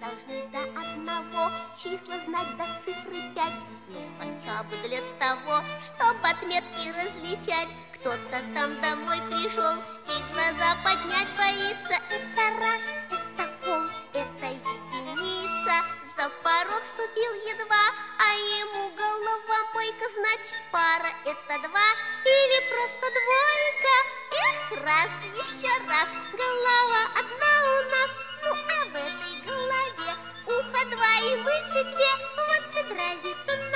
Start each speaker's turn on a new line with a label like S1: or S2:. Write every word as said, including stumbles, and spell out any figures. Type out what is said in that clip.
S1: должны до одного числа знать до цифры пять. Ну, хотя бы для того, чтобы отметки различать. Кто-то там домой пришел и глаза поднять боится. Это раз, это кол, это единица. За порог ступил едва, а ему головомойка. Значит, пара это два или просто двойка. Эх, раз, еще раз, голова одна у нас. Ну, а в этой голове ухо два и мысли две. Вот тут разница.